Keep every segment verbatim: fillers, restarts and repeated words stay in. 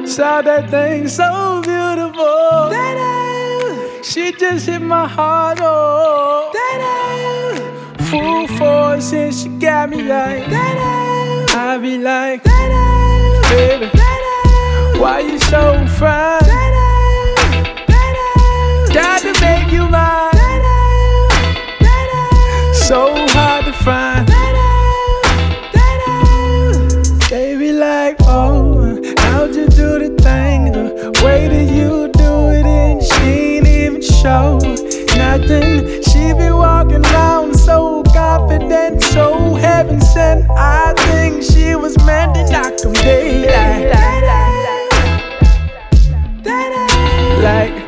Saw that thing so beautiful. She just hit my heart, oh. Full force and she got me like. I be like, baby, why you so fine? Got to make you mine. So hard to find. They be like, oh, how'd you do the thing? The way that you do it and she ain't even show nothing. She be walking around so confident, so heaven sent. I think she was meant to knock them daylight. Like,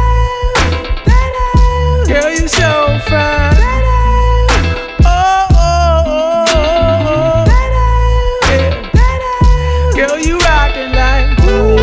girl, you so fine. Oh, oh, oh, oh, oh. Yeah. Girl, you rockin' like.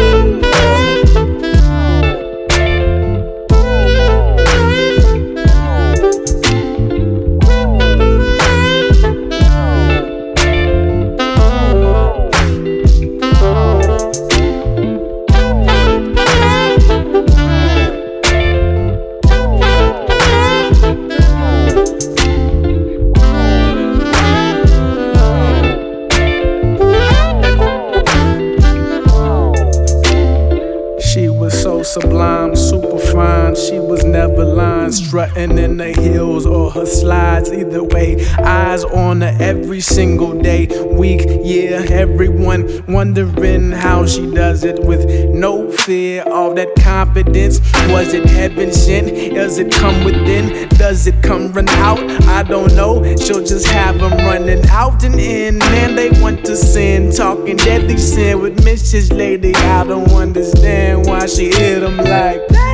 Sublime, super fine. She was never lying, strutting in the heels or her slides. Either way, eyes on her every single day, week, year. Everyone wondering how she does it with no fear. All that confidence, was it heaven sent? Does it come within? Does it come run out? I don't know. She'll just have them running out and in. Man, they want to sin, talking deadly sin with Missus Lady. I don't understand why she hit them like.